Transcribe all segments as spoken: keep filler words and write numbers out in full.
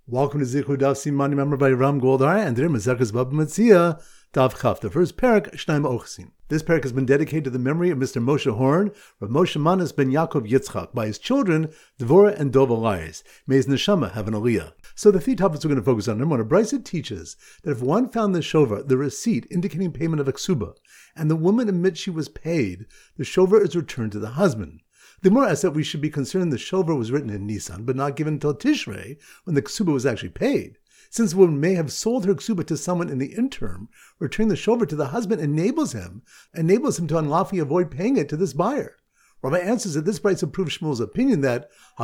Welcome to Zichud Daf Siman, remembered by Ram Goldar, and today Maseches Baba Metzia, Daf Chaf, the first parak, Shnaim Ochsin. This parak has been dedicated to the memory of Mister Moshe Horn, Rav Moshe Manas ben Yaakov Yitzchak, by his children, Dvorah and Dov Elias. May his neshama have an aliyah. So the three topics we're going to focus on. Number one, a brisa teaches that if one found the shover, the receipt indicating payment of a ksuba, and the woman admits she was paid, the shover is returned to the husband. The Gemara asks that we should be concerned the shover was written in Nisan, but not given until Tishrei, when the ksuba was actually paid. Since the woman may have sold her ksuba to someone in the interim, returning the shover to the husband enables him, enables him to unlawfully avoid paying it to this buyer. Rabbi answers that this brisa proves Shmuel's opinion that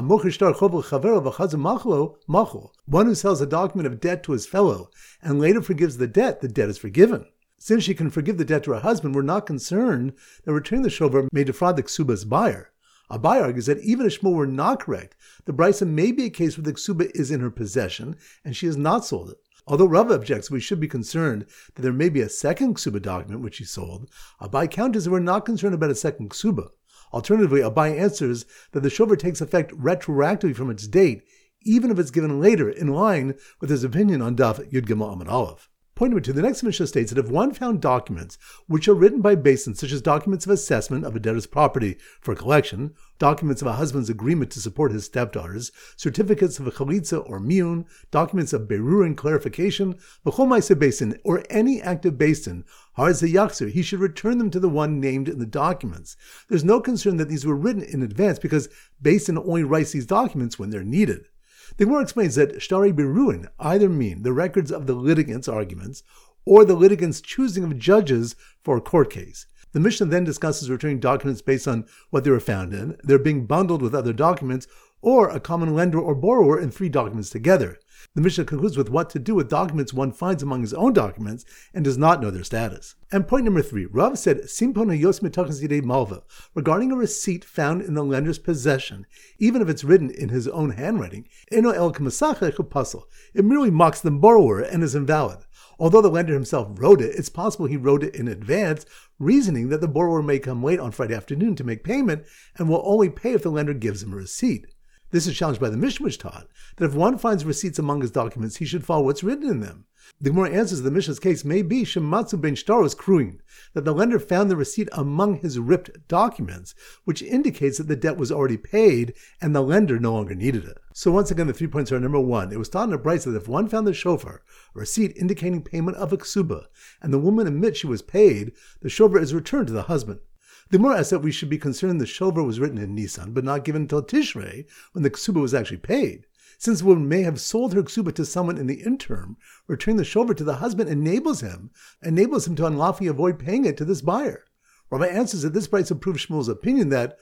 one who sells a document of debt to his fellow and later forgives the debt, the debt is forgiven. Since she can forgive the debt to her husband, we're not concerned that returning the shover may defraud the ksuba's buyer. Abai argues that even if Shmuel were not correct, the brisa may be a case where the ksuba is in her possession and she has not sold it. Although Rava objects, we should be concerned that there may be a second ksuba document which she sold. Abai counters that we're not concerned about a second ksuba. Alternatively, Abai answers that the shover takes effect retroactively from its date, even if it's given later, in line with his opinion on Daf Yud Gimel Amud Aleph. Point number two, the next Mishnah states that if one found documents which are written by basins, such as documents of assessment of a debtor's property for collection, documents of a husband's agreement to support his stepdaughters, certificates of a chalitza or miyun, documents of berur and clarification, v'chol ma'aseh basin, or any active basin, har zeyachzer, he should return them to the one named in the documents. There's no concern that these were written in advance because basin only writes these documents when they're needed. The Gemara explains that shtari beruin either mean the records of the litigant's arguments or the litigant's choosing of judges for a court case. The Mishnah then discusses returning documents based on what they were found in, they're being bundled with other documents, or a common lender or borrower in three documents together. The Mishnah concludes with what to do with documents one finds among his own documents and does not know their status. And point number three, Rav said, Simpon hayos mitachas yidei malva, regarding a receipt found in the lender's possession, even if it's written in his own handwriting, eno el k'masacheh chupasul, it merely mocks the borrower and is invalid. Although the lender himself wrote it, it's possible he wrote it in advance, reasoning that the borrower may come late on Friday afternoon to make payment and will only pay if the lender gives him a receipt. This is challenged by the Mishnah, which taught that if one finds receipts among his documents, he should follow what's written in them. The Gemara answers the Mishnah's case may be shematzu ben shtaros kruin, that the lender found the receipt among his ripped documents, which indicates that the debt was already paid and the lender no longer needed it. So once again, the three points are: number one, it was taught in a brisa that if one found the shofar, a receipt indicating payment of a ksuba, and the woman admits she was paid, the shofar is returned to the husband. The Gemara asks that we should be concerned the shover was written in Nisan, but not given until Tishrei, when the ksuba was actually paid. Since the woman may have sold her ksuba to someone in the interim, returning the shover to the husband enables him, enables him to unlawfully avoid paying it to this buyer. Rabbi answers that this brisa proves Shmuel's opinion that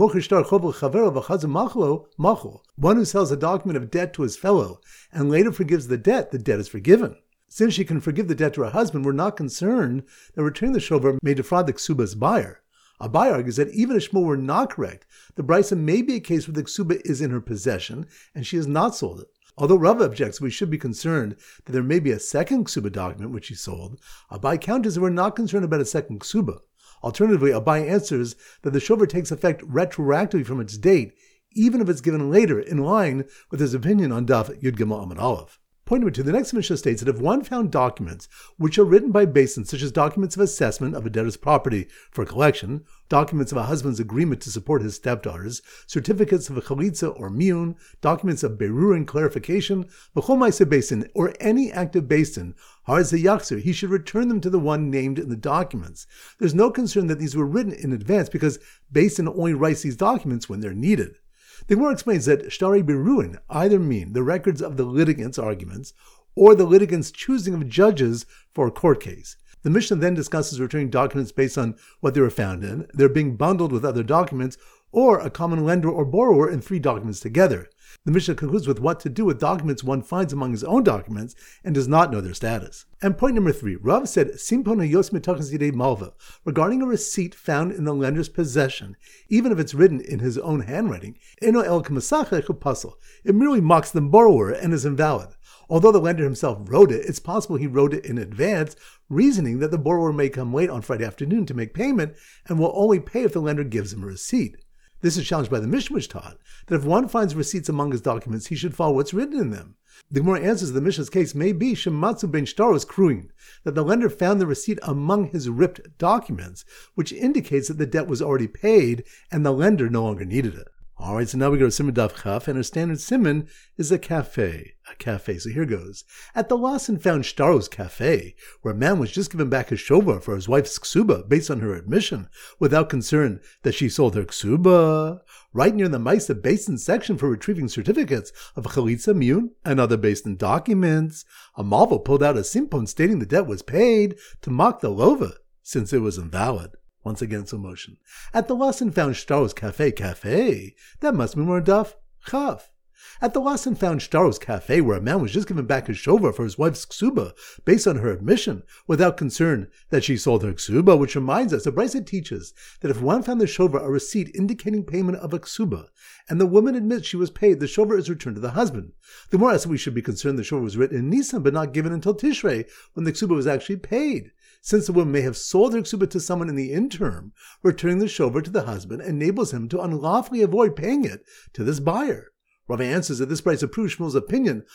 one who sells a document of debt to his fellow and later forgives the debt, the debt is forgiven. Since she can forgive the debt to her husband, we're not concerned that returning the shover may defraud the ksuba's buyer. Abai argues that even if Shmuel were not correct, the brisa may be a case where the ksuba is in her possession and she has not sold it. Although Rava objects, we should be concerned that there may be a second ksuba document which she sold. Abai counters that we're not concerned about a second ksuba. Alternatively, Abai answers that the shover takes effect retroactively from its date, even if it's given later, in line with his opinion on Daf Yud Gimel Amud Aleph. Point number two, the next Mishnah states that if one found documents which are written by basins, such as documents of assessment of a debtor's property for collection, documents of a husband's agreement to support his stepdaughters, certificates of a chalitza or miyun, documents of berur and clarification, v'chol ma'aseh basin, or any active basin, har zeyachzer, he should return them to the one named in the documents. There's no concern that these were written in advance because basin only writes these documents when they're needed. The Gemara explains that shtari beruin either mean the records of the litigant's arguments or the litigant's choosing of judges for a court case. The Mishnah then discusses returning documents based on what they were found in, they're being bundled with other documents, or a common lender or borrower in three documents together. The Mishnah concludes with what to do with documents one finds among his own documents and does not know their status. And point number three, Rav said, Simpon hayos mitachas yidei malva, regarding a receipt found in the lender's possession, even if it's written in his own handwriting, eno el k'masacheh chupasul, it merely mocks the borrower and is invalid. Although the lender himself wrote it, it's possible he wrote it in advance, reasoning that the borrower may come late on Friday afternoon to make payment and will only pay if the lender gives him a receipt. This is challenged by the Mishnah, which taught that if one finds receipts among his documents, he should follow what's written in them. The Gemara answers the Mishnah's case may be Shematzu ben Shtaros Kruin, that the lender found the receipt among his ripped documents, which indicates that the debt was already paid and the lender no longer needed it. All right, so now we go to Siman Daf Chaf, and our standard Siman is a cafe. A cafe. So here goes. At the lost and found Shtaros cafe, where a man was just given back his shovar for his wife's ksuba based on her admission, without concern that she sold her ksuba, right near the Maisa Basin section for retrieving certificates of Chalitza Miyun and other Basin documents, a malva pulled out a simpon stating the debt was paid to mock the lova, since it was invalid. Once again, slow motion. At the lost and found Shtaros cafe, cafe, that must be more Daf Chav. At the lost and found Shtaros cafe, where a man was just given back his shovar for his wife's ksuba based on her admission, without concern that she sold her ksuba, which reminds us, the Brisa teaches that if one found the shovar a receipt indicating payment of a ksuba, and the woman admits she was paid, the shovar is returned to the husband. The more as we should be concerned the shovar was written in Nisan, but not given until Tishrei, when the ksuba was actually paid. Since the woman may have sold her ksuba to someone in the interim, returning the shovar to the husband enables him to unlawfully avoid paying it to this buyer. Rava answers that this Brisa proves Shmuel's opinion,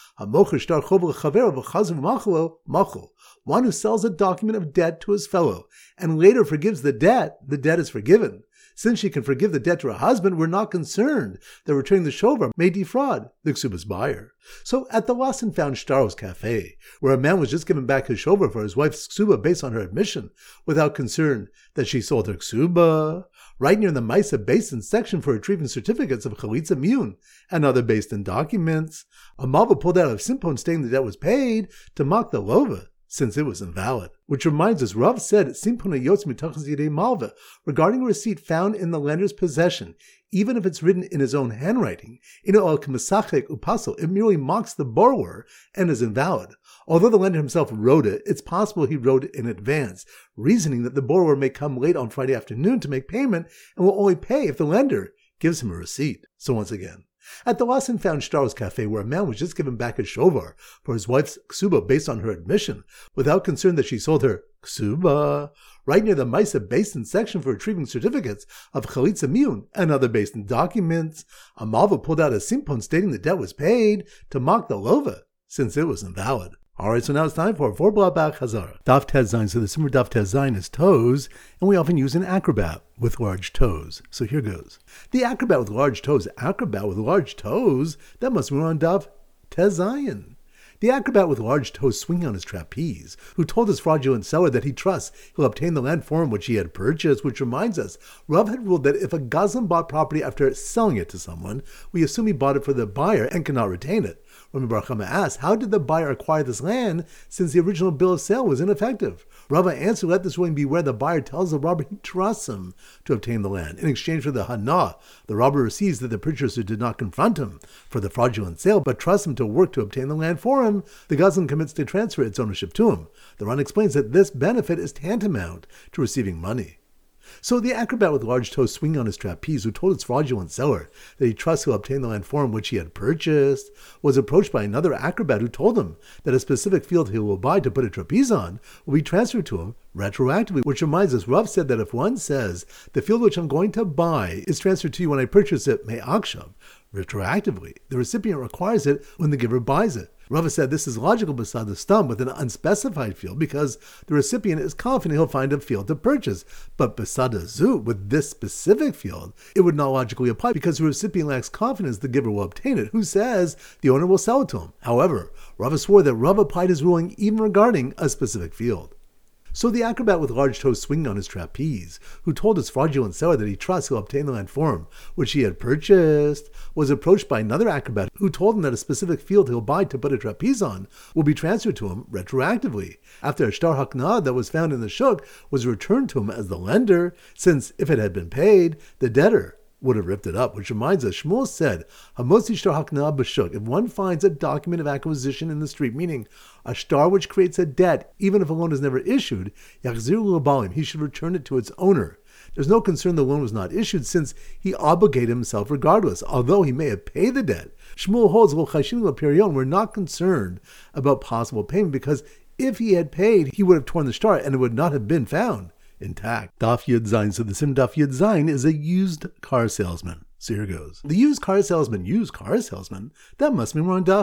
one who sells a document of debt to his fellow and later forgives the debt, the debt is forgiven. Since she can forgive the debt to her husband, we're not concerned that returning the shovar may defraud the ksuba's buyer. So at the lost and found Shtaros cafe, where a man was just given back his shovar for his wife's ksuba based on her admission, without concern that she sold her ksuba, right near the Maisa Basin section for retrieving certificates of Chalitza Miyun and other Basin documents, a malva pulled out of simpon stating the debt was paid to mock the lova, since it was invalid. Which reminds us, Rav said, Simpon yotz mitachas yidei malva, regarding a receipt found in the lender's possession, even if it's written in his own handwriting, in al k'masachek upasel, it merely mocks the borrower and is invalid. Although the lender himself wrote it, it's possible he wrote it in advance, reasoning that the borrower may come late on Friday afternoon to make payment and will only pay if the lender gives him a receipt. So once again, at the lost and found Shtaros cafe, where a man was just given back his shovar for his wife's ksuba based on her admission, without concern that she sold her ksuba, right near the Maisa Basin section for retrieving certificates of Chalitza Miyun and other Basin documents, a malva pulled out a simpon stating the debt was paid to mock the lova, since it was invalid. Alright, so now it's time for four blah back Hazara. Daf Tez Zayin. So the Simmer Daf Tez Zayin is toes, and we often use an acrobat with large toes. So here goes. The acrobat with large toes, acrobat with large toes, that must be on Daf Tez Zayin. The acrobat with large toes swinging on his trapeze, who told his fraudulent seller that he trusts he'll obtain the land for him which he had purchased, which reminds us, Rav had ruled that if a Gazlan bought property after selling it to someone, we assume he bought it for the buyer and cannot retain it. Rabbi Bar Chama asked, how did the buyer acquire this land since the original bill of sale was ineffective? Rava answered, let this ruling be where the buyer tells the robber he trusts him to obtain the land. In exchange for the hana, the robber receives that the purchaser did not confront him for the fraudulent sale, but trusts him to work to obtain the land for him. The Gazlan commits to transfer its ownership to him. The Ran explains that this benefit is tantamount to receiving money. So the acrobat with large toes swinging on his trapeze, who told his fraudulent seller that he trusts he'll obtain the land for him which he had purchased, was approached by another acrobat who told him that a specific field he will buy to put a trapeze on will be transferred to him retroactively, which reminds us, Rav said that if one says, the field which I'm going to buy is transferred to you when I purchase it, may akshav, retroactively, the recipient requires it when the giver buys it. Rava said this is logical beside the stum with an unspecified field because the recipient is confident he'll find a field to purchase. But beside the zoo, with this specific field, it would not logically apply because the recipient lacks confidence the giver will obtain it, who says the owner will sell it to him. However, Rava swore that Rava applied his ruling even regarding a specific field. So the acrobat with large toes swinging on his trapeze, who told his fraudulent seller that he trusts he'll obtain the land for him, which he had purchased, was approached by another acrobat who told him that a specific field he'll buy to put a trapeze on will be transferred to him retroactively, after a shtar haknah that was found in the shuk was returned to him as the lender, since if it had been paid, the debtor would have ripped it up, which reminds us, Shmuel said, Hamotzi shtar haknah b'shuk, if one finds a document of acquisition in the street, meaning a shtar which creates a debt, even if a loan is never issued, yachzir l'balim, he should return it to its owner. There's no concern the loan was not issued, since he obligated himself regardless, although he may have paid the debt. Shmuel holds, well, chashin l'perion, we're not concerned about possible payment, because if he had paid, he would have torn the shtar, and it would not have been found intact. Daf Yud Zayin. So the sim Daf Yud Zayin is a used car salesman. So here goes. The used car salesman, used car salesman, that must mean we're on Daf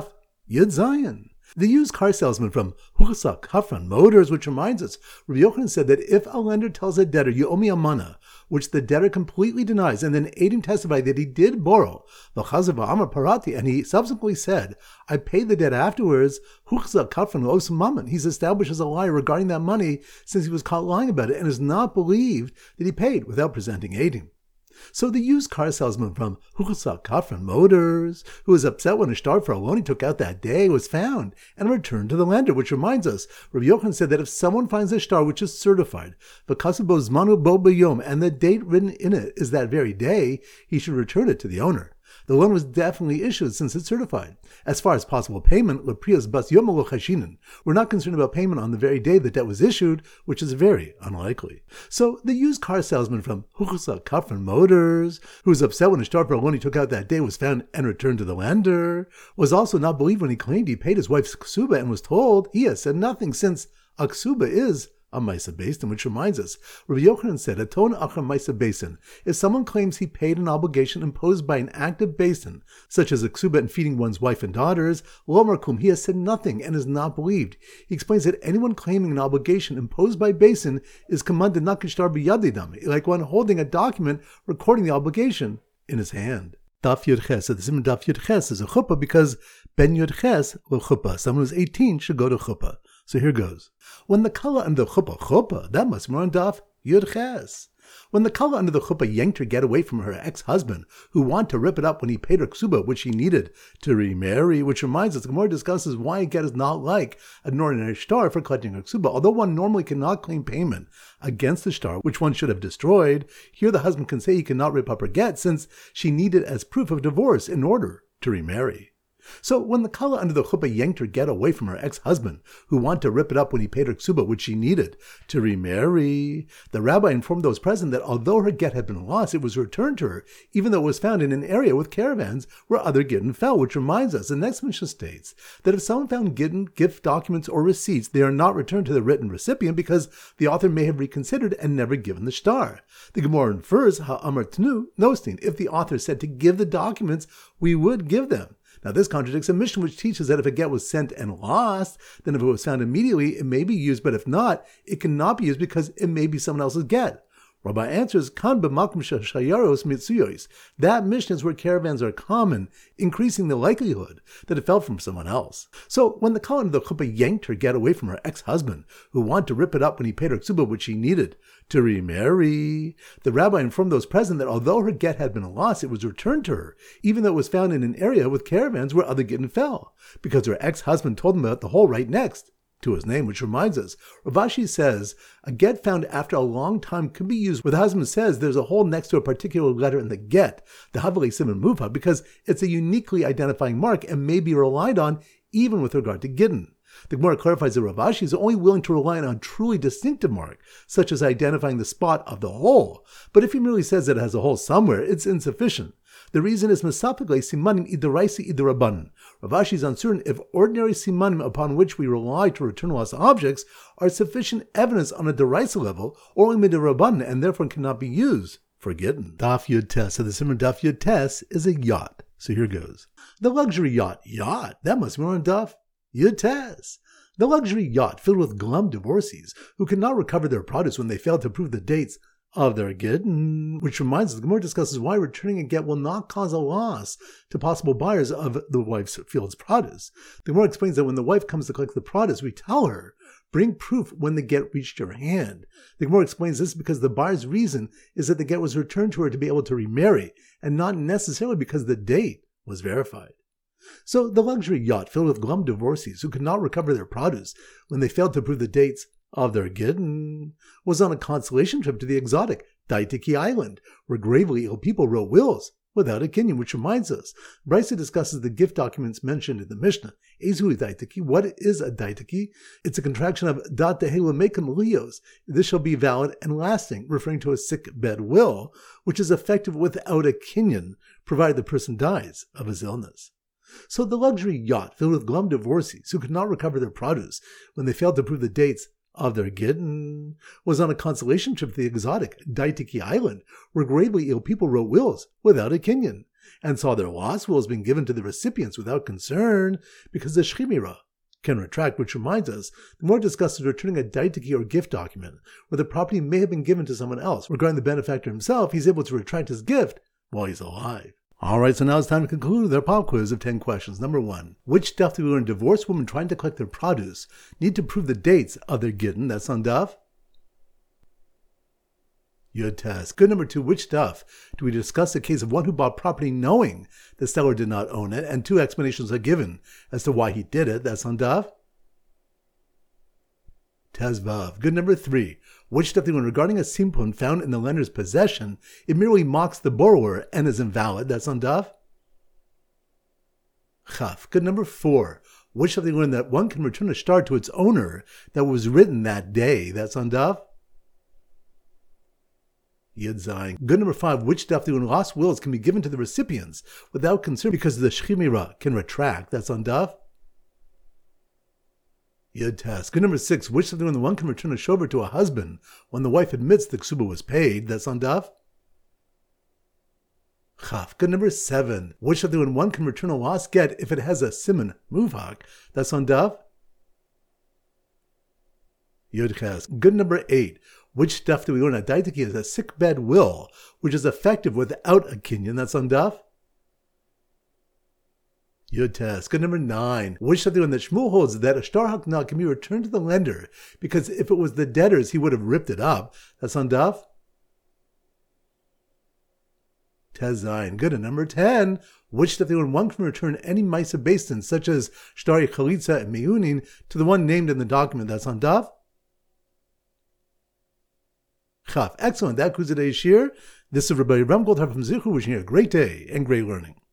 Yud Zayin. The used car salesman from Huchsa Kafran Motors, which reminds us, Rabbi Yochanan said that if a lender tells a debtor, you owe me a mana, which the debtor completely denies, and then Adim testified that he did borrow, Amar Parati, and he subsequently said, I paid the debt afterwards, Huchsa Kafran Os Mammon. He's established as a liar regarding that money since he was caught lying about it and is not believed that he paid without presenting Adim. So the used car salesman from Huchsa Kafran Motors, who was upset when a star for a loan he took out that day was found and returned to the lender, which reminds us, Rabbi Yochanan said that if someone finds a star which is certified, V'kasubo Zmanu Bo B'yom, and the date written in it is that very day, he should return it to the owner. The loan was definitely issued since it's certified. As far as possible payment, Leprias Bas Yom Chashinin, we're not concerned about payment on the very day the debt was issued, which is very unlikely. So the used car salesman from Huchsa Kafran Motors, who was upset when a star for a loan he took out that day was found and returned to the lender, was also not believed when he claimed he paid his wife's ksuba and was told he has said nothing, since a ksuba is a Maisa Basin, which reminds us, Rabbi Yochanan said, Aton Achar Maisa Basin, if someone claims he paid an obligation imposed by an active basin, such as a ksuba in feeding one's wife and daughters, Lomar Kum, he has said nothing and is not believed. He explains that anyone claiming an obligation imposed by basin is commanded nakishtar b'yadidam, like one holding a document recording the obligation in his hand. Daf Yud Ches, so the Simon Daf Yud Ches is a chuppah because Ben Yud Ches will chuppah. Someone who's eighteen should go to chuppah. So here goes. When the kala under the chuppah, chuppah, that must be on Daf Yud Ches. When the kala under the chuppah yanked her get away from her ex-husband, who wanted to rip it up when he paid her ksuba, which he needed to remarry, which reminds us, the Gemara discusses why a get is not like an ordinary shtar for collecting her ksuba. Although one normally cannot claim payment against the shtar, which one should have destroyed, here the husband can say he cannot rip up her get since she needed it as proof of divorce in order to remarry. So when the kala under the chuppah yanked her get away from her ex-husband, who wanted to rip it up when he paid her ksuba, which she needed to remarry, the rabbi informed those present that although her get had been lost, it was returned to her, even though it was found in an area with caravans where other gittin fell, which reminds us, the next Mishnah states that if someone found gittin, gift documents, or receipts, they are not returned to the written recipient because the author may have reconsidered and never given the shtar. The Gemara infers, ha'amar tnu, nostin, if the author said to give the documents, we would give them. Now this contradicts a Mishnah which teaches that if a get was sent and lost, then if it was found immediately, it may be used, but if not, it cannot be used because it may be someone else's get. Rabbi answers, Kan b'makom shayaros mitzuyos. That Mishnah is where caravans are common, increasing the likelihood that it fell from someone else. So when the kala under the chuppah yanked her get away from her ex-husband, who wanted to rip it up when he paid her ksuba, which she needed to remarry, the rabbi informed those present that although her get had been lost, it was returned to her, even though it was found in an area with caravans where other gittin fell, because her ex-husband told him about the hole right next to his name, which reminds us, Rav Ashi says, a get found after a long time could be used where the husband says there's a hole next to a particular letter in the get, the Havali Simon Mufa, because it's a uniquely identifying mark and may be relied on even with regard to gittin. The Gemara clarifies that Rav Ashi is only willing to rely on a truly distinctive mark, such as identifying the spot of the hole. But if he merely says that it has a hole somewhere, it's insufficient. The reason is Masapikle Simanim Idaraisi Idaraban. Rav Ashi is uncertain if ordinary simanim upon which we rely to return lost objects are sufficient evidence on a deraisa level, or only midiraban, and therefore cannot be used for gittin. Daf Yud Tes. So the simmer Daf Yud Tes is a yacht. So here goes. The luxury yacht. Yacht? That must be on Daf Yud Tes. The luxury yacht filled with glum divorcees who cannot recover their produce when they fail to prove the dates of their gittin, which reminds us, the Gemara discusses why returning a get will not cause a loss to possible buyers of the wife's field's produce. The Gemara explains that when the wife comes to collect the produce, we tell her, bring proof when the get reached your hand. The Gemara explains this because the buyer's reason is that the get was returned to her to be able to remarry, and not necessarily because the date was verified. So the luxury yacht filled with glum divorcees who could not recover their produce when they failed to prove the dates of their gittin was on a consolation trip to the exotic Daitiki Island, where gravely ill people wrote wills without a kinyan, which reminds us, Brisa discusses the gift documents mentioned in the Mishnah. Ezu Daitiki, what is a Daitiki? It's a contraction of Dat Tehela Mekum Lios. This shall be valid and lasting, referring to a sick bed will, which is effective without a kinyan, provided the person dies of his illness. So the luxury yacht filled with glum divorcees who could not recover their produce when they failed to prove the dates of their gittin was on a consolation trip to the exotic Daitiki Island, where gravely ill people wrote wills without a kinyan. and saw their lost wills being given to the recipients without concern, because the Shchimira can retract, which reminds us, the more discussed is returning a daitiki or gift document, where the property may have been given to someone else. Regarding the benefactor himself, he's able to retract his gift while he's alive. Alright, so now it's time to conclude with our pop quiz of ten questions. Number one, which daf do we learn divorced women trying to collect their produce need to prove the dates of their gittin? That's on daf Yud Tes. Good. Number two, which daf do we discuss the case of one who bought property knowing the seller did not own it, and two explanations are given as to why he did it? That's on daf Tes Vav. Good. Number three, which daf do we learn regarding a simpon found in the lender's possession, it merely mocks the borrower and is invalid? That's on daf Chaf. Good. Number four, which daf do we learn that one can return a shtar to its owner that was written that day? That's on daf Yud Zayin. Good. Number five, which daf do we learn lost wills can be given to the recipients without concern because the Shchimira can retract? That's on daf Yud Tes. Good. Number six, which daf do we learn one can return a shover to a husband when the wife admits the ksuba was paid? That's on daf Chaf. Good. Number seven, which daf do we learn one can return a lost get if it has a siman muvhak? That's on daf Yud Ches. Good. Number eight, which daf do we learn that daitiki is a sick bed will, which is effective without a kinyan? That's on daf Yud Tes. Good. Number nine, which daf do we learn that Shmuel holds that a shtar hakna can be returned to the lender because if it was the debtors, he would have ripped it up? That's on daf Tes Zayin. Good. And number ten, which daf do we learn one can return any Maisa Basin, such as Shtari Chalitza and Meyunin, to the one named in the document? That's on daf Chaf. Excellent. That concludes today's shir. This is Rabbi Ram Goldhar from Zichu, wishing you a great day and great learning.